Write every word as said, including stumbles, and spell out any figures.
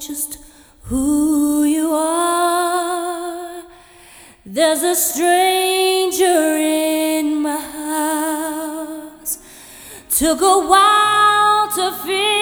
just who you are. There's a stranger in my house. Took a while to feel